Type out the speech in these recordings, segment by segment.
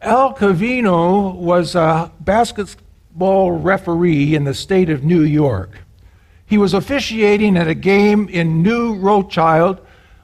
Al Covino was a basketball referee in the state of New York. He was officiating at a game in New Rochelle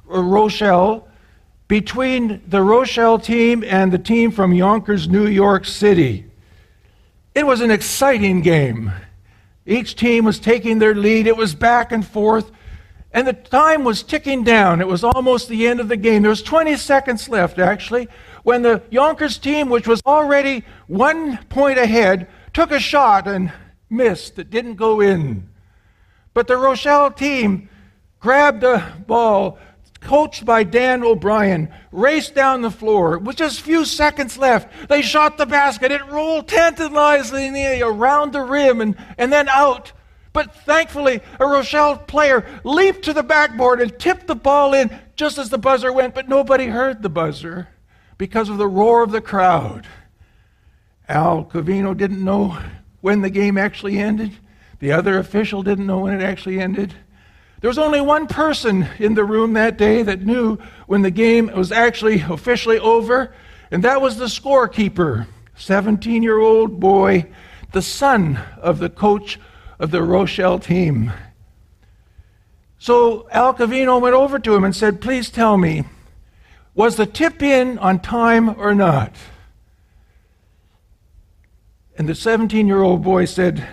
between the Rochelle team and the team from Yonkers, New York City. It was an exciting game. Each team was taking their lead. It was back and forth, and the time was ticking down. It was almost the end of the game. There was 20 seconds left, actually, when the Yonkers team, which was already 1 point ahead, took a shot and missed. It didn't go in. But the Rochelle team grabbed the ball, coached by Dan O'Brien, raced down the floor. With just a few seconds left, they shot the basket. It rolled tantalizingly around the rim and then out. But thankfully, a Rochelle player leaped to the backboard and tipped the ball in just as the buzzer went, but nobody heard the buzzer because of the roar of the crowd. Al Covino didn't know when the game actually ended. The other official didn't know when it actually ended. There was only one person in the room that day that knew when the game was actually officially over, and that was the scorekeeper, 17-year-old boy, the son of the coach of the Rochelle team. So Al Covino went over to him and said, "Please tell me, was the tip in on time or not?" And the 17-year-old boy said,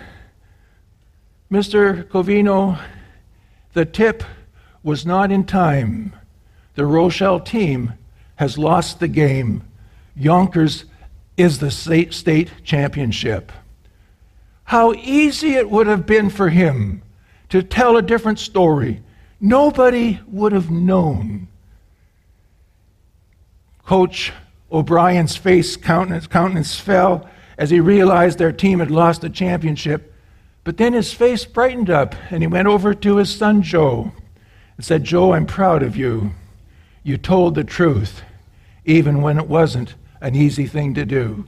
"Mr. Covino, the tip was not in time. The Rochelle team has lost the game. Yonkers is the state championship." How easy it would have been for him to tell a different story. Nobody would have known. Coach O'Brien's countenance fell as he realized their team had lost the championship. But then his face brightened up, and he went over to his son Joe and said, "Joe, I'm proud of you. You told the truth, even when it wasn't an easy thing to do."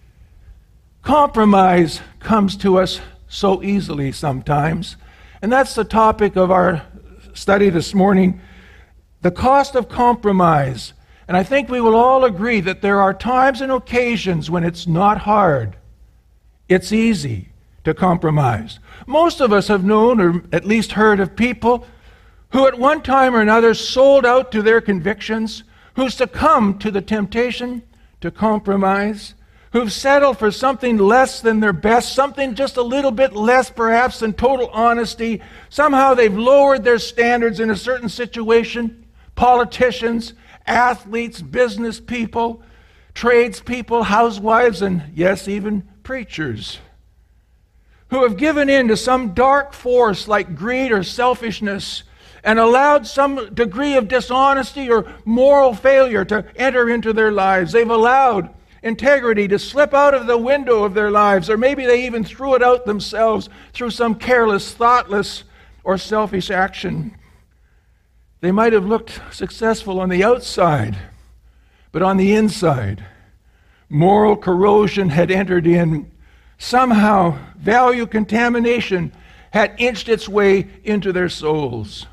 Compromise comes to us so easily sometimes, and that's the topic of our study this morning, the cost of compromise. And I think we will all agree that there are times and occasions when it's not hard. It's easy to compromise. Most of us have known or at least heard of people who at one time or another sold out to their convictions, who succumbed to the temptation to compromise, who've settled for something less than their best, something just a little bit less perhaps than total honesty. Somehow they've lowered their standards in a certain situation. Politicians, athletes, business people, tradespeople, housewives, and yes, even preachers, who have given in to some dark force like greed or selfishness and allowed some degree of dishonesty or moral failure to enter into their lives. They've allowed integrity to slip out of the window of their lives, or maybe they even threw it out themselves through some careless, thoughtless, or selfish action. They might have looked successful on the outside, but on the inside, moral corrosion had entered in. Somehow, value contamination had inched its way into their souls.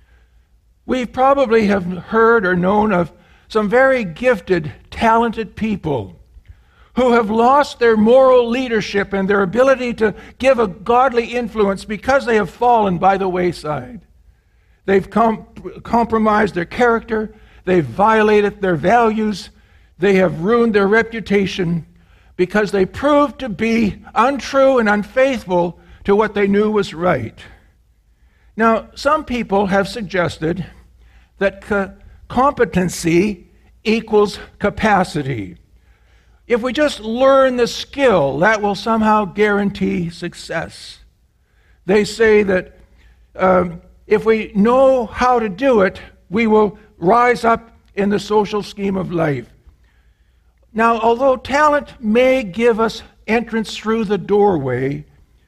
We probably have heard or known of some very gifted, talented people who have lost their moral leadership and their ability to give a godly influence because they have fallen by the wayside. They've compromised their character, they've violated their values, they have ruined their reputation because they proved to be untrue and unfaithful to what they knew was right. Now, some people have suggested that competency equals capacity. If we just learn the skill, that will somehow guarantee success. They say that if we know how to do it, we will rise up in the social scheme of life. Now, although talent may give us entrance through the doorway,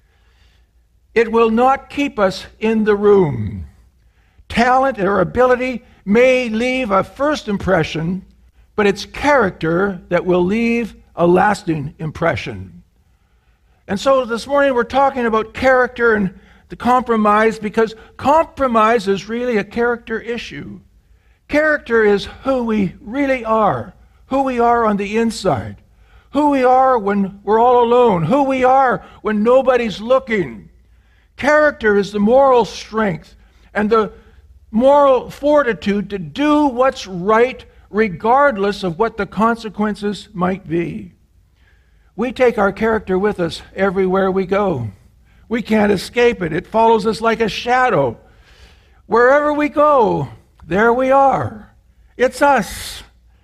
it will not keep us in the room. Talent or ability may leave a first impression, but it's character that will leave a lasting impression. And so this morning we're talking about character and the compromise, because compromise is really a character issue. Character is who we really are, who we are on the inside, who we are when we're all alone, who we are when nobody's looking. Character is the moral strength and the moral fortitude to do what's right regardless of what the consequences might be. We take our character with us everywhere we go. We can't escape it. It follows us like a shadow. Wherever we go, there we are. It's us.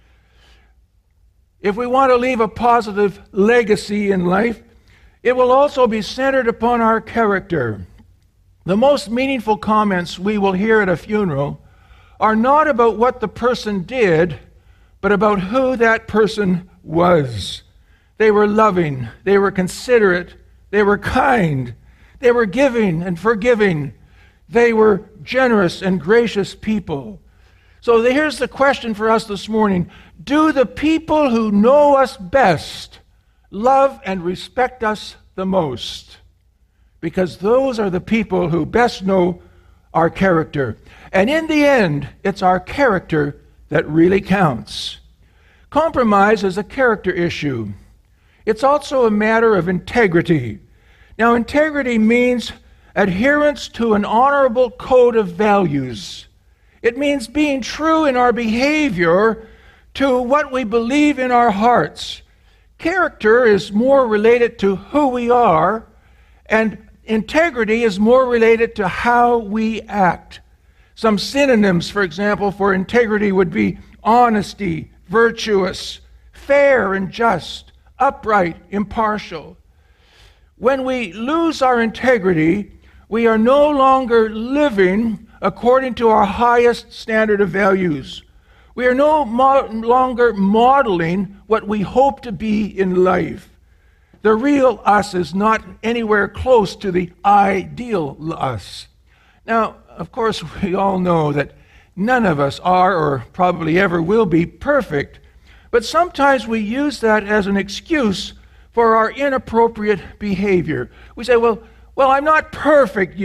If we want to leave a positive legacy in life, it will also be centered upon our character. The most meaningful comments we will hear at a funeral are not about what the person did, but about who that person was. They were loving, they were considerate, they were kind, they were giving and forgiving, they were generous and gracious people. So here's the question for us this morning. Do the people who know us best love and respect us the most? Because those are the people who best know our character. And in the end, it's our character that really counts. Compromise is a character issue. It's also a matter of integrity. Now, integrity means adherence to an honorable code of values. It means being true in our behavior to what we believe in our hearts. Character is more related to who we are, and integrity is more related to how we act. Some synonyms, for example, for integrity would be honesty, virtuous, fair and just, upright, impartial. When we lose our integrity, we are no longer living according to our highest standard of values. We are no longer modeling what we hope to be in life. The real us is not anywhere close to the ideal us. Now, of course, we all know that none of us are or probably ever will be perfect, but sometimes we use that as an excuse for our inappropriate behavior. We say, well, I'm not perfect,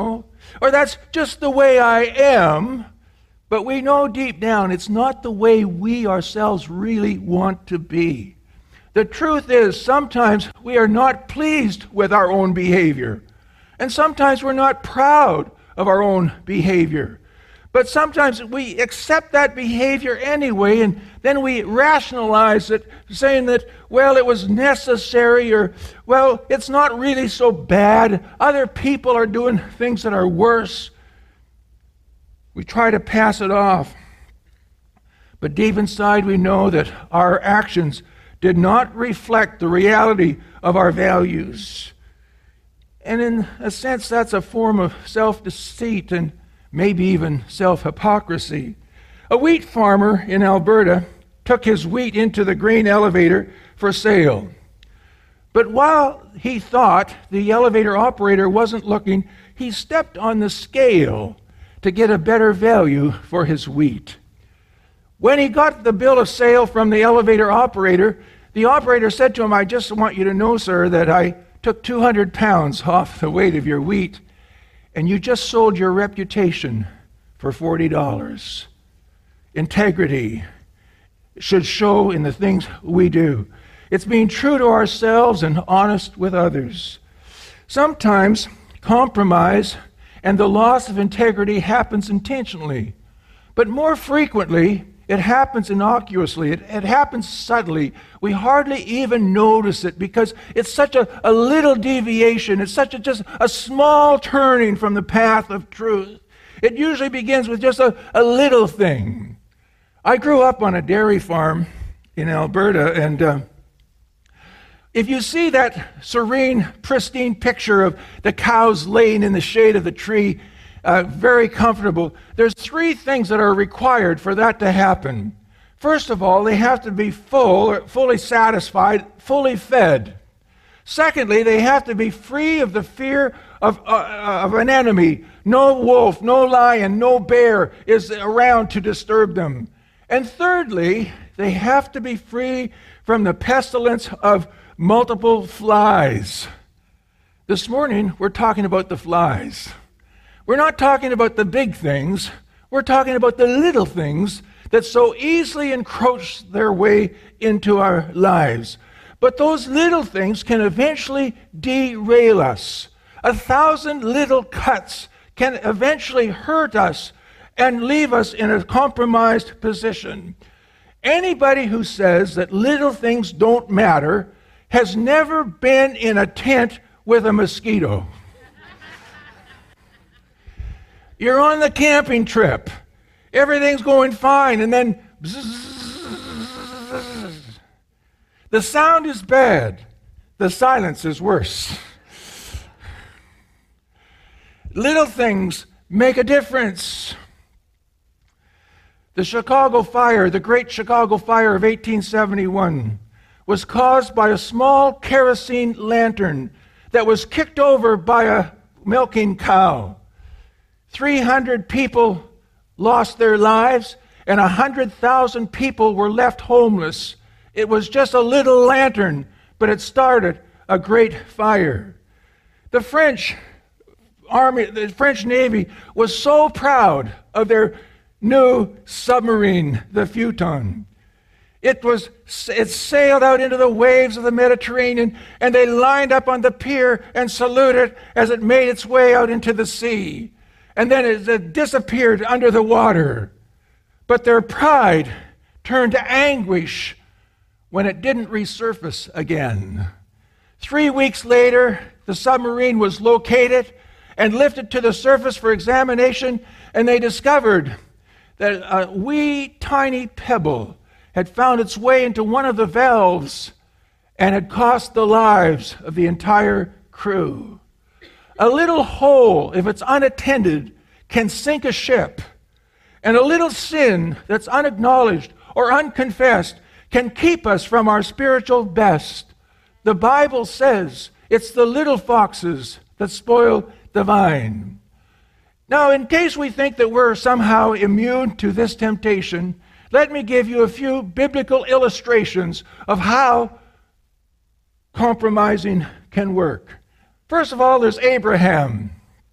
or that's just the way I am. But we know deep down it's not the way we ourselves really want to be. The truth is, sometimes we are not pleased with our own behavior. And sometimes we're not proud of our own behavior. But sometimes we accept that behavior anyway, and then we rationalize it, saying that, well, it was necessary, or, well, it's not really so bad. Other people are doing things that are worse. We try to pass it off. But deep inside, we know that our actions did not reflect the reality of our values. And in a sense, that's a form of self-deceit and maybe even self-hypocrisy. A wheat farmer in Alberta took his wheat into the grain elevator for sale. But while he thought the elevator operator wasn't looking, he stepped on the scale to get a better value for his wheat. When he got the bill of sale from the elevator operator, the operator said to him, "I just want you to know, sir, that I took 200 pounds off the weight of your wheat, and you just sold your reputation for $40. Integrity should show in the things we do. It's being true to ourselves and honest with others. Sometimes compromise and the loss of integrity happens intentionally, but more frequently it happens innocuously. It happens subtly. We hardly even notice it because it's such a little deviation. It's just a small turning from the path of truth. It usually begins with just a little thing. I grew up on a dairy farm in Alberta, and if you see that serene, pristine picture of the cows laying in the shade of the tree, very comfortable, there's three things that are required for that to happen. First of all, they have to be fully satisfied, fully fed. Secondly, they have to be free of the fear of an enemy. No wolf, no lion, no bear is around to disturb them. And thirdly, they have to be free from the pestilence of multiple flies. This morning, we're talking about the flies. We're not talking about the big things. We're talking about the little things that so easily encroach their way into our lives. But those little things can eventually derail us. 1,000 little cuts can eventually hurt us and leave us in a compromised position. Anybody who says that little things don't matter has never been in a tent with a mosquito. You're on the camping trip. Everything's going fine, and then the sound is bad. The silence is worse. Little things make a difference. The Chicago fire, the Great Chicago Fire of 1871, was caused by a small kerosene lantern that was kicked over by a milking cow. 300 people lost their lives, and 100,000 people were left homeless. It was just a little lantern, but it started a great fire. The French Army, the French Navy was so proud of their new submarine, the Futon. It sailed out into the waves of the Mediterranean, and they lined up on the pier and saluted as it made its way out into the sea. And then it disappeared under the water. But their pride turned to anguish when it didn't resurface again. 3 weeks later, the submarine was located and lifted to the surface for examination, and they discovered that a wee tiny pebble had found its way into one of the valves and had cost the lives of the entire crew. A little hole, if it's unattended, can sink a ship. And a little sin that's unacknowledged or unconfessed can keep us from our spiritual best. The Bible says it's the little foxes that spoil the vine. Now, in case we think that we're somehow immune to this temptation, let me give you a few biblical illustrations of how compromising can work. First of all, there's Abraham.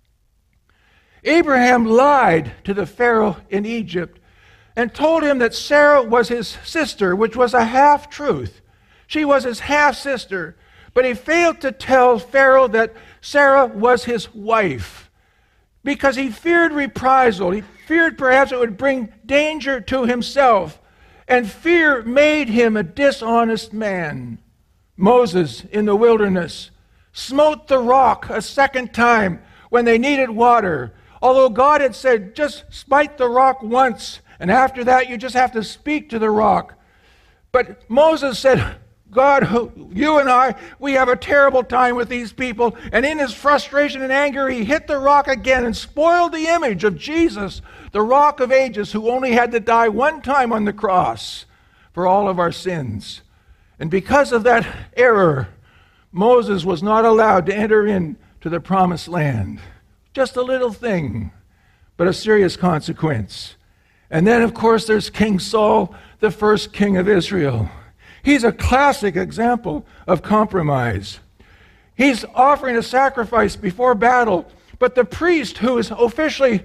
Abraham lied to the Pharaoh in Egypt and told him that Sarah was his sister, which was a half-truth. She was his half-sister, but he failed to tell Pharaoh that Sarah was his wife because he feared reprisal. He feared perhaps it would bring danger to himself, and fear made him a dishonest man. Moses in the wilderness smote the rock a second time when they needed water, although God had said, just smite the rock once, and after that you just have to speak to the rock. But Moses said, God, you and I, we have a terrible time with these people. And in his frustration and anger, he hit the rock again and spoiled the image of Jesus, the Rock of Ages, who only had to die one time on the cross for all of our sins. And because of that error, Moses was not allowed to enter into the promised land. Just a little thing, but a serious consequence. And then, of course, there's King Saul, the first king of Israel. He's a classic example of compromise. He's offering a sacrifice before battle, but the priest who is officially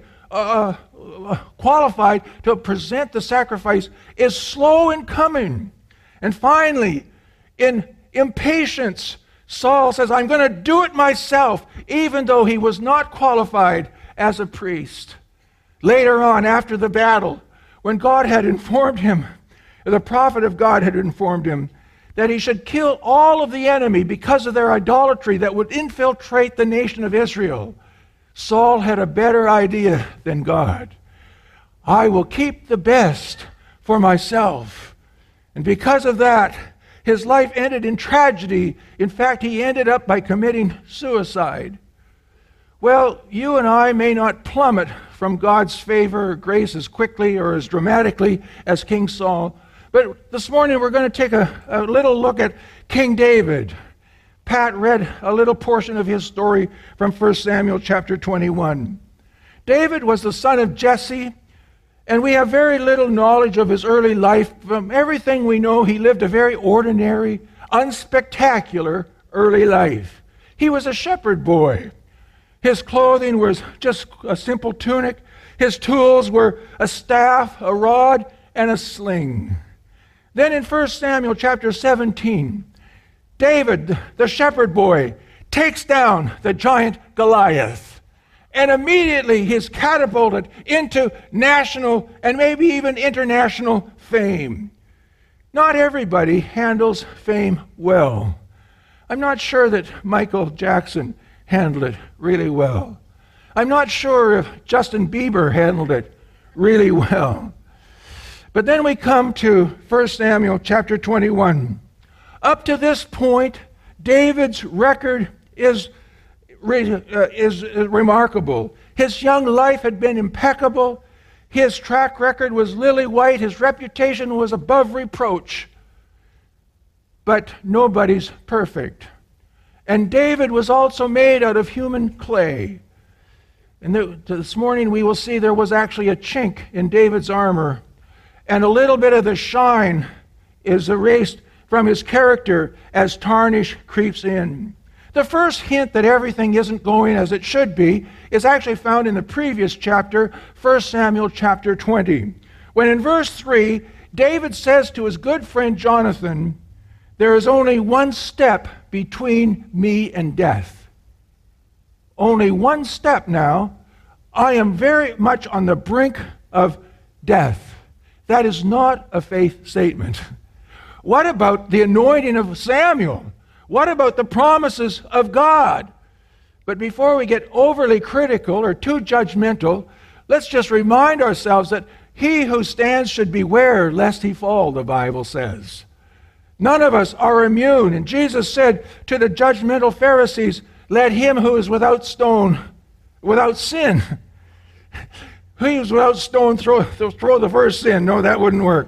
qualified to present the sacrifice is slow in coming. And finally, in impatience, Saul says, I'm going to do it myself, even though he was not qualified as a priest. Later on, after the battle, when God had informed him, the prophet of God had informed him that he should kill all of the enemy because of their idolatry that would infiltrate the nation of Israel, Saul had a better idea than God. I will keep the best for myself. And because of that, his life ended in tragedy. In fact, he ended up by committing suicide. Well, you and I may not plummet from God's favor or grace as quickly or as dramatically as King Saul, but this morning we're going to take a little look at King David. Pat read a little portion of his story from 1 Samuel chapter 21. David was the son of Jesse, and we have very little knowledge of his early life. From everything we know, he lived a very ordinary, unspectacular early life. He was a shepherd boy. His clothing was just a simple tunic. His tools were a staff, a rod, and a sling. Then in 1 Samuel chapter 17, David, the shepherd boy, takes down the giant Goliath. And immediately he's catapulted into national and maybe even international fame. Not everybody handles fame well. I'm not sure that Michael Jackson handled it really well. I'm not sure if Justin Bieber handled it really well. But then we come to 1 Samuel chapter 21. Up to this point, David's record is remarkable. His young life had been impeccable. His track record was lily white. His reputation was above reproach. But nobody's perfect. And David was also made out of human clay. And this morning we will see there was actually a chink in David's armor, and a little bit of the shine is erased from his character as tarnish creeps in. The first hint that everything isn't going as it should be is actually found in the previous chapter, 1 Samuel chapter 20, when in verse 3, David says to his good friend Jonathan, "There is only one step between me and death." Only one step now. I am very much on the brink of death. That is not a faith statement. What about the anointing of Samuel? What about the promises of God? But before we get overly critical or too judgmental, let's just remind ourselves that he who stands should beware lest he fall, the Bible says. None of us are immune. And Jesus said to the judgmental Pharisees, "Let him who is without sin, he who's without stone throw the first sin." No, that wouldn't work.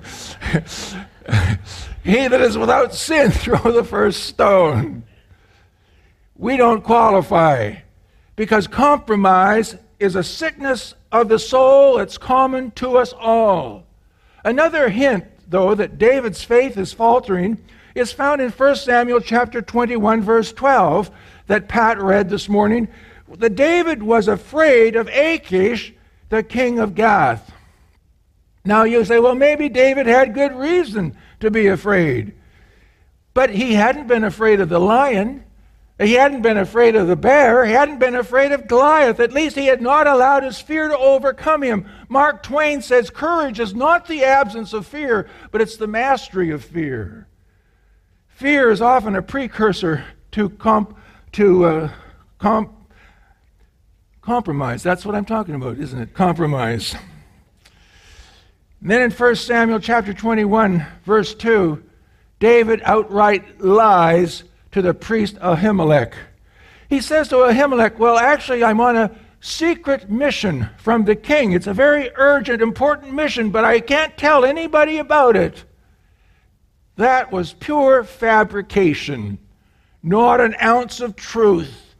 He that is without sin, throw the first stone. We don't qualify because compromise is a sickness of the soul that's common to us all. Another hint, though, that David's faith is faltering is found in 1 Samuel chapter 21, verse 12, that Pat read this morning. That David was afraid of Achish, the king of Gath. Now you say, well, maybe David had good reason to be afraid. But he hadn't been afraid of the lion. He hadn't been afraid of the bear. He hadn't been afraid of Goliath. At least he had not allowed his fear to overcome him. Mark Twain says, courage is not the absence of fear, but it's the mastery of fear. Fear is often a precursor to compromise. That's what I'm talking about, isn't it? Compromise. And then in 1 Samuel chapter 21, verse 2, David outright lies to the priest Ahimelech. He says to Ahimelech, well, actually, I'm on a secret mission from the king. It's a very urgent, important mission, but I can't tell anybody about it. That was pure fabrication, not an ounce of truth.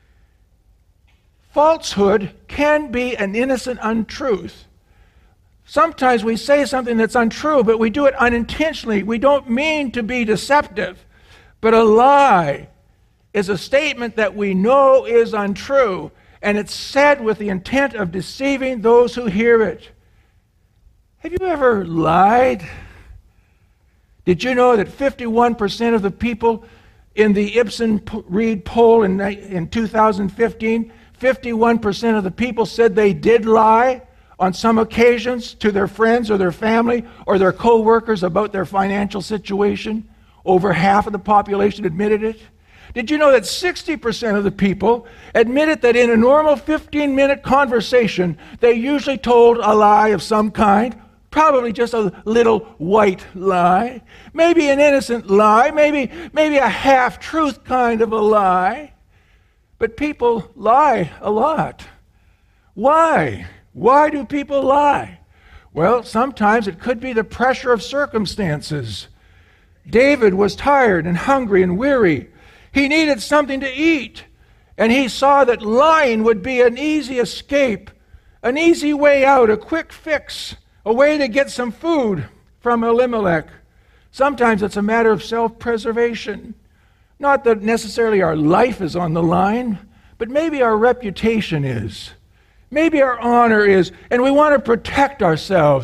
Falsehood can be an innocent untruth. Sometimes we say something that's untrue, but we do it unintentionally. We don't mean to be deceptive. But a lie is a statement that we know is untrue, and it's said with the intent of deceiving those who hear it. Have you ever lied? Did you know that 51% of the people in the Ipsen Reid poll in 2015, 51% of the people said they did lie on some occasions to their friends or their family or their co-workers about their financial situation? Over half of the population admitted it. Did you know that 60% of the people admitted that in a normal 15-minute conversation, they usually told a lie of some kind? Probably just a little white lie. Maybe an innocent lie. Maybe a half-truth kind of a lie. But people lie a lot. Why? Why do people lie? Well, sometimes it could be the pressure of circumstances. David was tired and hungry and weary. He needed something to eat, and he saw that lying would be an easy escape, an easy way out, a quick fix, a way to get some food from Elimelech. Sometimes it's a matter of self-preservation. Not that necessarily our life is on the line, but maybe our reputation is. Maybe our honor is, and we want to protect ourselves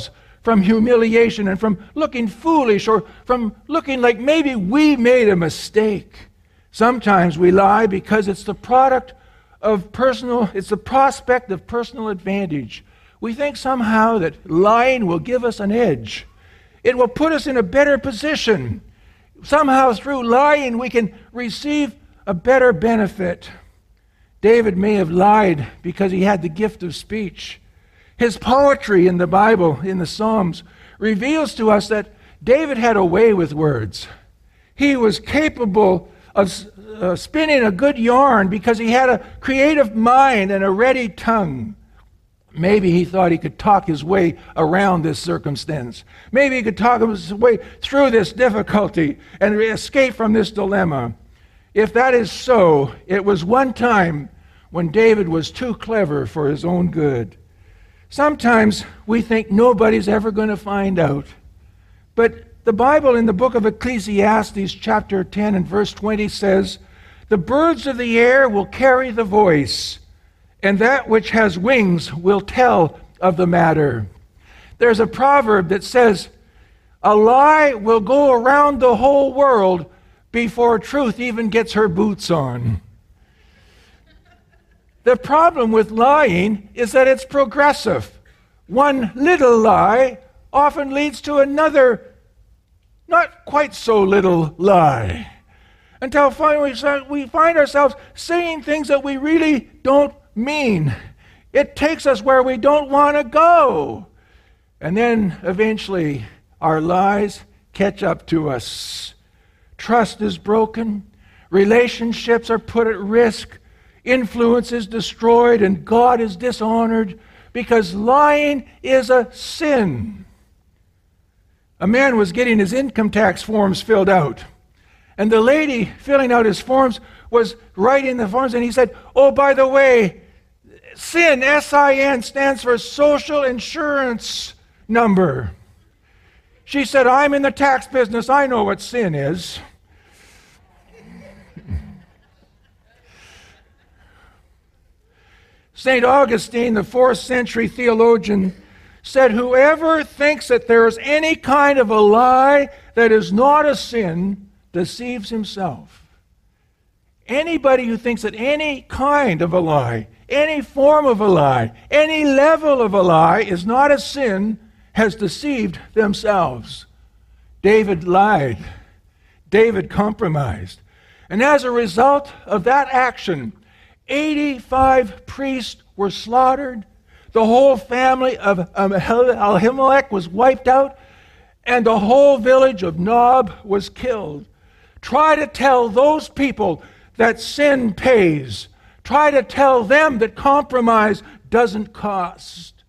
from humiliation and from looking foolish or from looking like maybe we made a mistake. Sometimes we lie because it's the prospect of personal advantage. We think somehow that lying will give us an edge. It will put us in a better position. Somehow through lying we can receive a better benefit. David may have lied because he had the gift of speech. His poetry in the Bible, in the Psalms, reveals to us that David had a way with words. He was capable of spinning a good yarn because he had a creative mind and a ready tongue. Maybe he thought he could talk his way around this circumstance. Maybe he could talk his way through this difficulty and escape from this dilemma. If that is so, it was one time when David was too clever for his own good. Sometimes we think nobody's ever going to find out. But the Bible in the book of Ecclesiastes chapter 10 and verse 20 says, "The birds of the air will carry the voice, and that which has wings will tell of the matter." There's a proverb that says, "A lie will go around the whole world before truth even gets her boots on." The problem with lying is that it's progressive. One little lie often leads to another not quite so little lie, until finally we find ourselves saying things that we really don't mean. It takes us where we don't want to go. And then eventually our lies catch up to us. Trust is broken. Relationships are put at risk. Influence is destroyed and God is dishonored because lying is a sin. A man was getting his income tax forms filled out. And the lady filling out his forms was writing the forms, and he said, "Oh, by the way, SIN, S-I-N, stands for Social Insurance Number." She said, "I'm in the tax business. I know what sin is." St. Augustine, the 4th century theologian, said, "Whoever thinks that there is any kind of a lie that is not a sin deceives himself." Anybody who thinks that any kind of a lie, any form of a lie, any level of a lie is not a sin has deceived themselves. David lied. David compromised. And as a result of that action, 85 priests were slaughtered. The whole family of Ahimelech was wiped out, and the whole village of Nob was killed. Try to tell those people that sin pays. Try to tell them that compromise doesn't cost.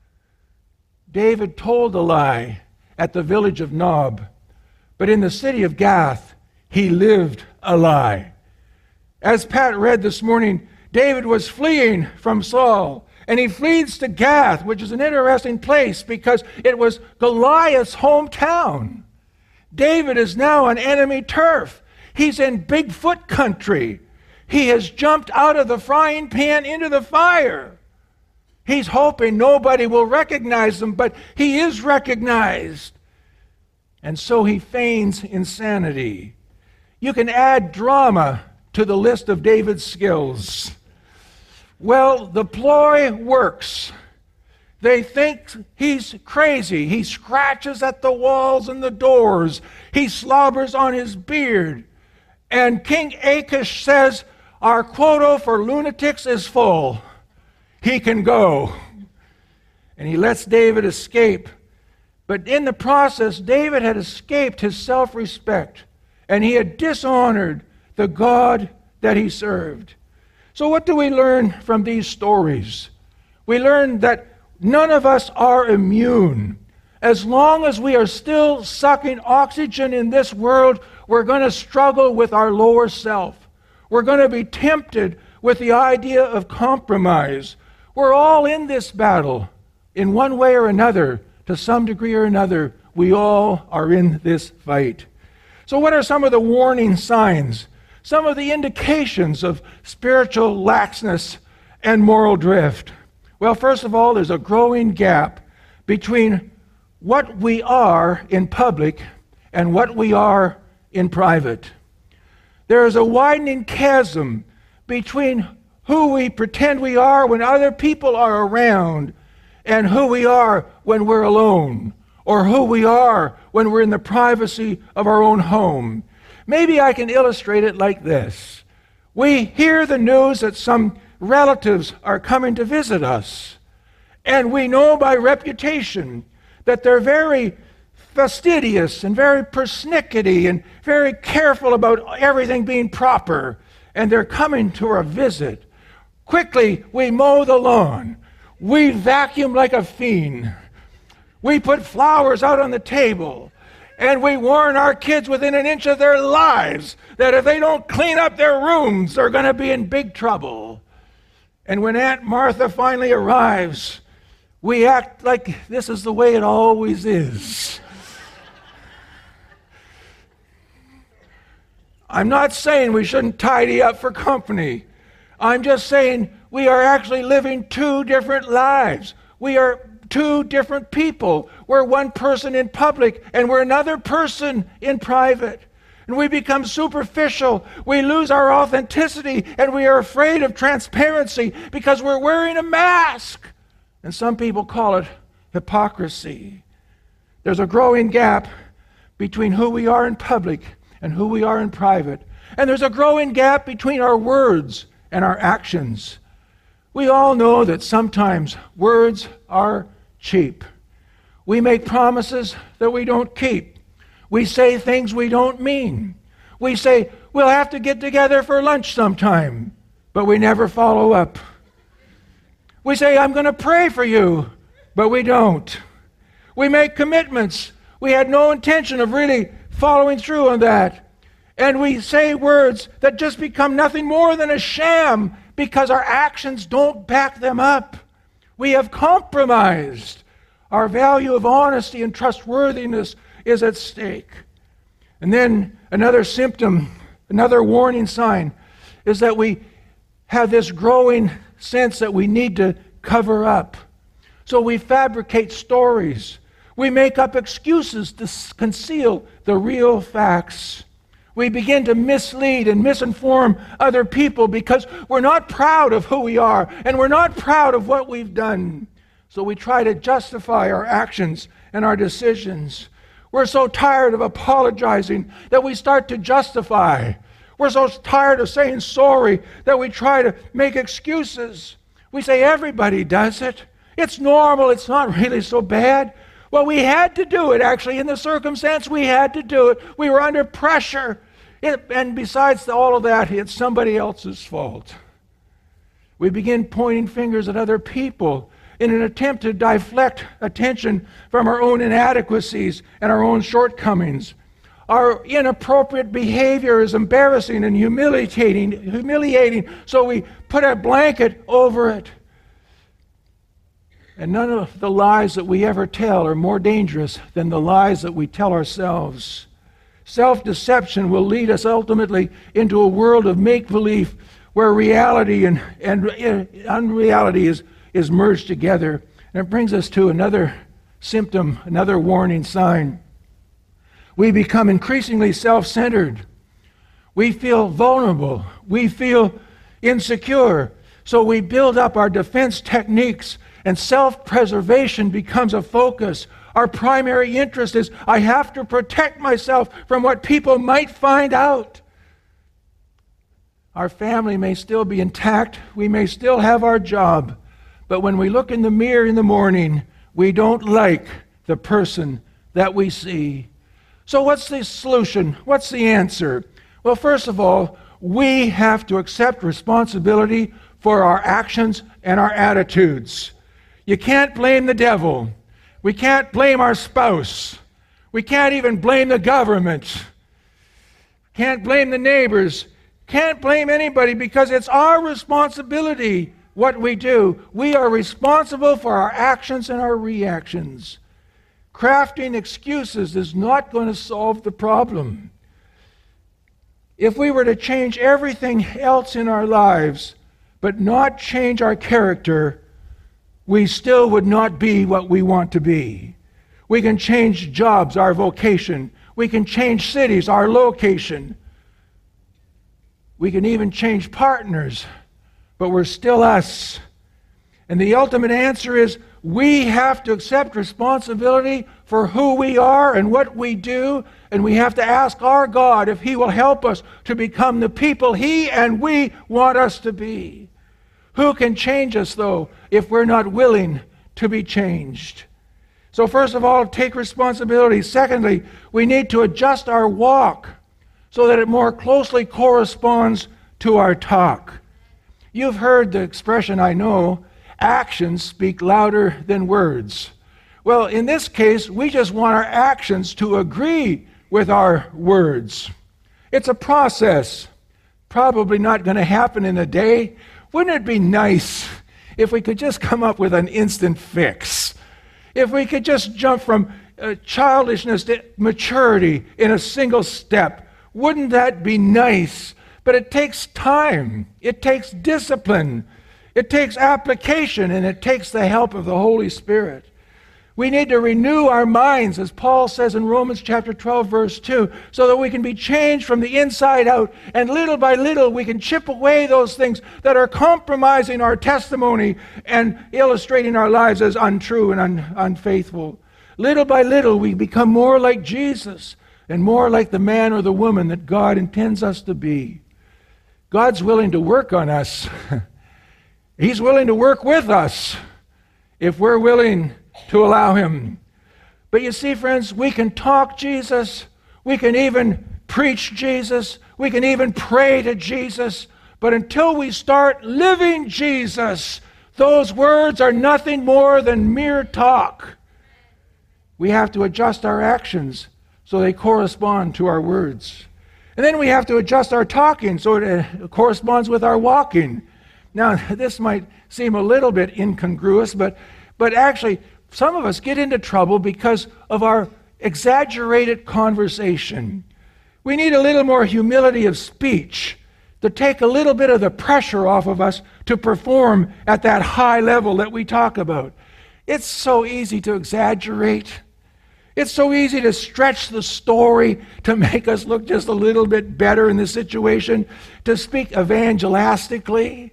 David told a lie at the village of Nob, but in the city of Gath, he lived a lie. As Pat read this morning, David was fleeing from Saul, and he flees to Gath, which is an interesting place because it was Goliath's hometown. David is now on enemy turf. He's in Bigfoot country. He has jumped out of the frying pan into the fire. He's hoping nobody will recognize him, but he is recognized. And so he feigns insanity. You can add drama to the list of David's skills. Well, the ploy works. They think he's crazy. He scratches at the walls and the doors. He slobbers on his beard. And King Achish says, "Our quota for lunatics is full. He can go." And he lets David escape. But in the process, David had escaped his self-respect, and he had dishonored the God that he served. So what do we learn from these stories? We learn that none of us are immune. As long as we are still sucking oxygen in this world, we're going to struggle with our lower self. We're going to be tempted with the idea of compromise. We're all in this battle in one way or another. To some degree or another, we all are in this fight. So what are some of the warning signs? Some of the indications of spiritual laxness and moral drift? Well, first of all, there's a growing gap between what we are in public and what we are in private. There is a widening chasm between who we pretend we are when other people are around and who we are when we're alone, or who we are when we're in the privacy of our own home. Maybe I can illustrate it like this. We hear the news that some relatives are coming to visit us, and we know by reputation that they're very fastidious and very persnickety and very careful about everything being proper, and they're coming to our visit. Quickly, we mow the lawn. We vacuum like a fiend. We put flowers out on the table. And we warn our kids within an inch of their lives that if they don't clean up their rooms, they're going to be in big trouble. And when Aunt Martha finally arrives, we act like this is the way it always is. I'm not saying we shouldn't tidy up for company. I'm just saying we are actually living two different lives. We are two different people. We're one person in public and we're another person in private. And we become superficial. We lose our authenticity and we are afraid of transparency because we're wearing a mask. And some people call it hypocrisy. There's a growing gap between who we are in public and who we are in private. And there's a growing gap between our words and our actions. We all know that sometimes words are cheap. We make promises that we don't keep. We say things we don't mean. We say, we'll have to get together for lunch sometime, but we never follow up. We say, I'm going to pray for you, but we don't. We make commitments. We had no intention of really following through on that. And we say words that just become nothing more than a sham because our actions don't back them up. We have compromised. Our value of honesty and trustworthiness is at stake. And then another symptom, another warning sign, is that we have this growing sense that we need to cover up. So we fabricate stories. We make up excuses to conceal the real facts. We begin to mislead and misinform other people because we're not proud of who we are and we're not proud of what we've done. So we try to justify our actions and our decisions. We're so tired of apologizing that we start to justify. We're so tired of saying sorry that we try to make excuses. We say everybody does it. It's normal. It's not really so bad. Well, we had to do it, actually. In the circumstance, we had to do it. We were under pressure. And besides all of that, it's somebody else's fault. We begin pointing fingers at other people in an attempt to deflect attention from our own inadequacies and our own shortcomings. Our inappropriate behavior is embarrassing and humiliating, so we put a blanket over it. And none of the lies that we ever tell are more dangerous than the lies that we tell ourselves. Self-deception will lead us ultimately into a world of make-believe where reality and unreality is merged together. And it brings us to another symptom, another warning sign. We become increasingly self-centered. We feel vulnerable. We feel insecure. So we build up our defense techniques, and self-preservation becomes a focus. Our primary interest is, I have to protect myself from what people might find out. Our family may still be intact. We may still have our job. But when we look in the mirror in the morning, we don't like the person that we see. So what's the solution? What's the answer? Well, first of all, we have to accept responsibility for our actions and our attitudes. You can't blame the devil. We can't blame our spouse. We can't even blame the government. Can't blame the neighbors. Can't blame anybody because it's our responsibility what we do. We are responsible for our actions and our reactions. Crafting excuses is not going to solve the problem. If we were to change everything else in our lives, but not change our character, we still would not be what we want to be. We can change jobs, our vocation. We can change cities, our location. We can even change partners, but we're still us. And the ultimate answer is we have to accept responsibility for who we are and what we do, and we have to ask our God if He will help us to become the people He and we want us to be. Who can change us, though, if we're not willing to be changed? So first of all, take responsibility. Secondly, we need to adjust our walk so that it more closely corresponds to our talk. You've heard the expression, I know, actions speak louder than words. Well, in this case, we just want our actions to agree with our words. It's a process. Probably not going to happen in a day. Wouldn't it be nice if we could just come up with an instant fix? If we could just jump from childishness to maturity in a single step, wouldn't that be nice? But it takes time. It takes discipline. It takes application, and it takes the help of the Holy Spirit. We need to renew our minds, as Paul says in Romans chapter 12, verse 2, so that we can be changed from the inside out, and little by little we can chip away those things that are compromising our testimony and illustrating our lives as untrue and unfaithful. Little by little we become more like Jesus and more like the man or the woman that God intends us to be. God's willing to work on us. He's willing to work with us if we're willing to allow Him. But you see, friends, we can talk Jesus, we can even preach Jesus, we can even pray to Jesus, but until we start living Jesus, those words are nothing more than mere talk. We have to adjust our actions so they correspond to our words. And then we have to adjust our talking so it corresponds with our walking. Now, this might seem a little bit incongruous, but actually, some of us get into trouble because of our exaggerated conversation. We need a little more humility of speech to take a little bit of the pressure off of us to perform at that high level that we talk about. It's so easy to exaggerate. It's so easy to stretch the story to make us look just a little bit better in the situation, to speak evangelistically.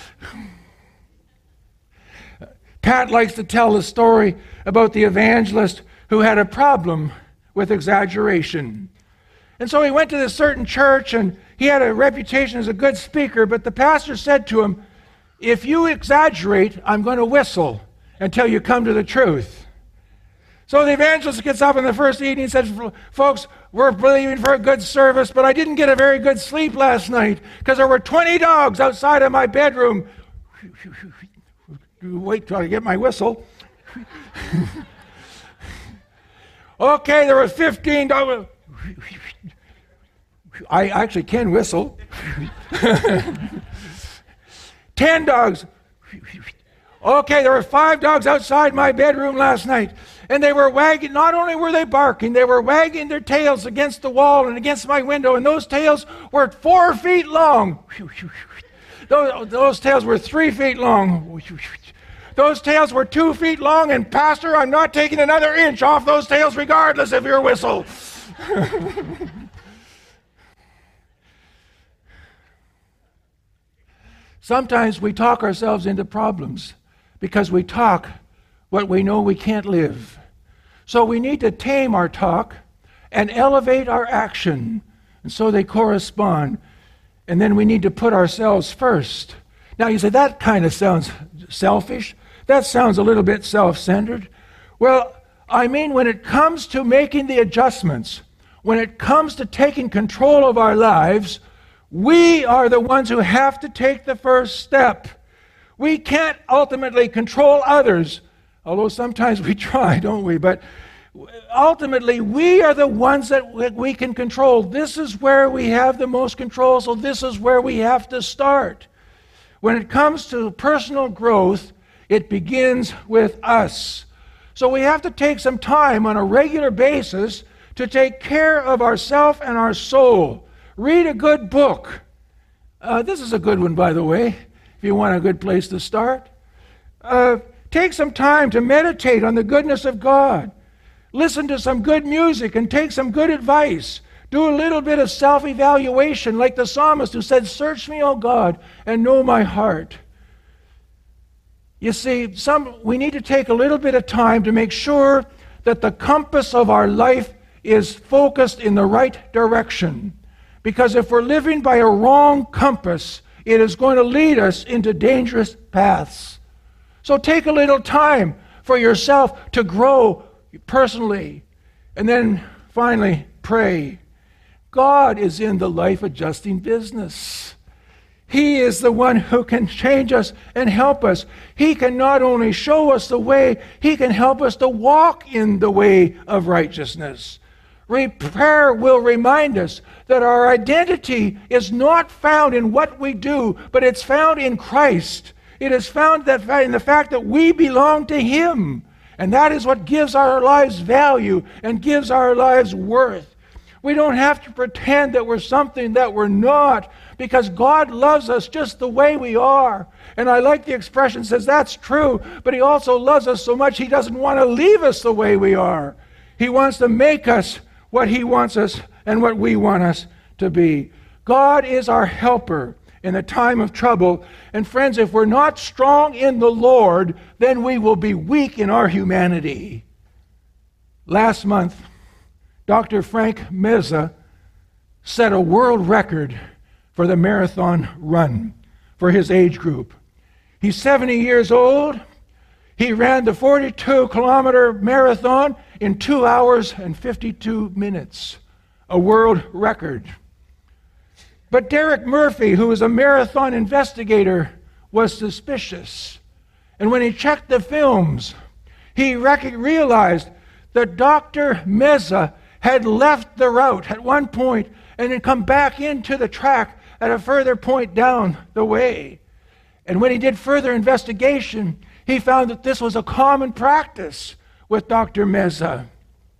Pat likes to tell the story about the evangelist who had a problem with exaggeration. And so he went to this certain church, and he had a reputation as a good speaker, but the pastor said to him, "If you exaggerate, I'm going to whistle until you come to the truth." So the evangelist gets up in the first evening and says, "Folks, we're believing for a good service, but I didn't get a very good sleep last night because there were 20 dogs outside of my bedroom." Wait till I get my whistle. Okay, there were 15 dogs. I actually can whistle. 10 dogs. Okay, there were 5 dogs outside my bedroom last night. And they were wagging, not only were they barking, they were wagging their tails against the wall and against my window, and those tails were 4 feet long. Those tails were 3 feet long. Those tails were 2 feet long, and Pastor, I'm not taking another inch off those tails regardless of your whistle. Sometimes we talk ourselves into problems because we talk what we know we can't live. So we need to tame our talk and elevate our action, and so they correspond. And then we need to put ourselves first. Now you say, that kind of sounds selfish. That sounds a little bit self-centered. Well, I mean, when it comes to making the adjustments, when it comes to taking control of our lives, we are the ones who have to take the first step. We can't ultimately control others, although sometimes we try, don't we? But ultimately, we are the ones that we can control. This is where we have the most control, so this is where we have to start. When it comes to personal growth, it begins with us. So we have to take some time on a regular basis to take care of ourselves and our soul. Read a good book. This is a good one, by the way, if you want a good place to start. Take some time to meditate on the goodness of God. Listen to some good music and take some good advice. Do a little bit of self-evaluation like the psalmist who said, "Search me, O God, and know my heart." You see, we need to take a little bit of time to make sure that the compass of our life is focused in the right direction. Because if we're living by a wrong compass, it is going to lead us into dangerous paths. So take a little time for yourself to grow personally. And then finally, pray. God is in the life-adjusting business. He is the one who can change us and help us. He can not only show us the way, He can help us to walk in the way of righteousness. Prayer will remind us that our identity is not found in what we do, but it's found in Christ. It is found in the fact that we belong to Him. And that is what gives our lives value and gives our lives worth. We don't have to pretend that we're something that we're not, because God loves us just the way we are. And I like the expression says that's true, but He also loves us so much He doesn't want to leave us the way we are. He wants to make us what He wants us and what we want us to be. God is our helper in the time of trouble. And friends, if we're not strong in the Lord, then we will be weak in our humanity. Last month, Dr. Frank Meza set a world record for the marathon run for his age group. He's 70 years old. He ran the 42-kilometer marathon in 2 hours and 52 minutes, a world record. But Derek Murphy, who was a marathon investigator, was suspicious. And when he checked the films, he realized that Dr. Meza had left the route at one point and had come back into the track at a further point down the way. And when he did further investigation, he found that this was a common practice with Dr. Meza.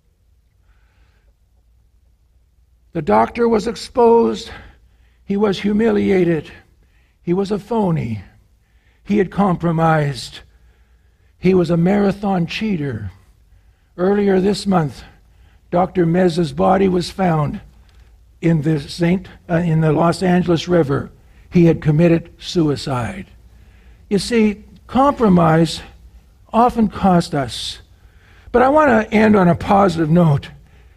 The doctor was exposed. He was humiliated. He was a phony. He had compromised. He was a marathon cheater. Earlier this month, Dr. Meza's body was found in the Los Angeles River. He had committed suicide. You see, compromise often costs us. But I want to end on a positive note.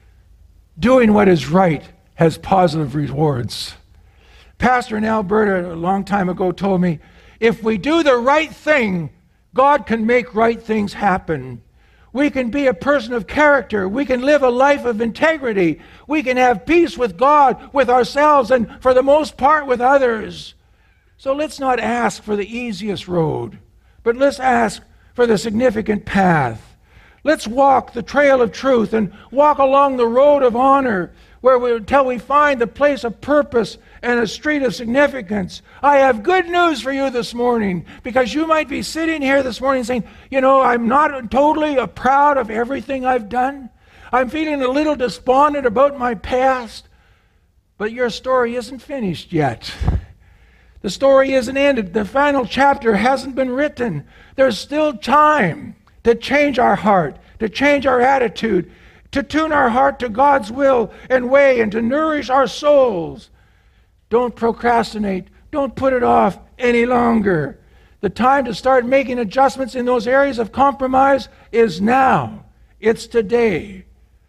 Doing what is right has positive rewards. Pastor in Alberta a long time ago told me, if we do the right thing, God can make right things happen. We can be a person of character. We can live a life of integrity. We can have peace with God, with ourselves, and for the most part with others. So let's not ask for the easiest road, but let's ask for the significant path. Let's walk the trail of truth and walk along the road of honor until we find the place of purpose and a street of significance. I have good news for you this morning, because you might be sitting here this morning saying, I'm not totally proud of everything I've done. I'm feeling a little despondent about my past. But your story isn't finished yet. The story isn't ended. The final chapter hasn't been written. There's still time to change our heart, to change our attitude, to tune our heart to God's will and way, and to nourish our souls. Don't procrastinate. Don't put it off any longer. The time to start making adjustments in those areas of compromise is now. It's today.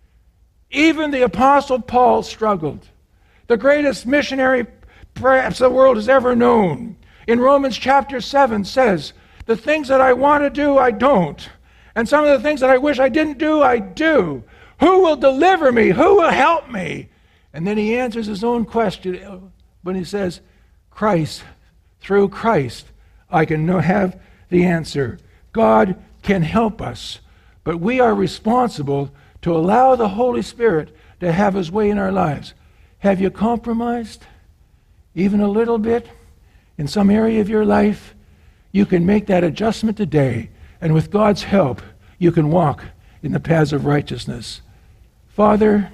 Even the Apostle Paul struggled. The greatest missionary perhaps the world has ever known. In Romans chapter 7 says, the things that I want to do, I don't. And some of the things that I wish I didn't do, I do. Who will deliver me? Who will help me? And then he answers his own question when he says, Christ, through Christ, I can have the answer. God can help us, but we are responsible to allow the Holy Spirit to have His way in our lives. Have you compromised? Even a little bit? In some area of your life? You can make that adjustment today, and with God's help, you can walk in the paths of righteousness. Father,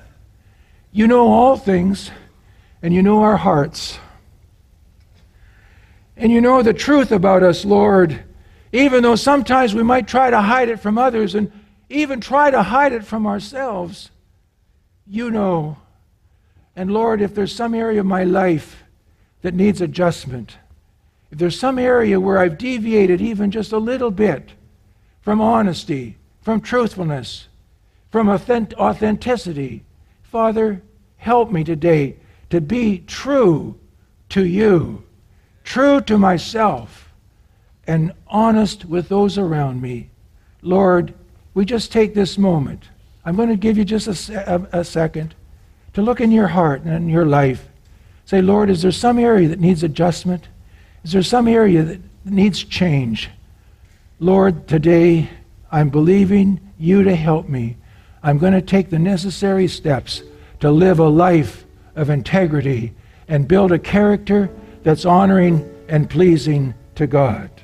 you know all things, and you know our hearts. And you know the truth about us, Lord, even though sometimes we might try to hide it from others, and even try to hide it from ourselves, you know. And Lord, if there's some area of my life that needs adjustment, if there's some area where I've deviated even just a little bit from honesty, from truthfulness, from authenticity, Father, help me today to be true to you, true to myself, and honest with those around me. Lord, we just take this moment. I'm going to give you just a second to look in your heart and in your life. Say, Lord, is there some area that needs adjustment? Is there some area that needs change? Lord, today I'm believing you to help me. I'm going to take the necessary steps to live a life of integrity and build a character that's honoring and pleasing to God.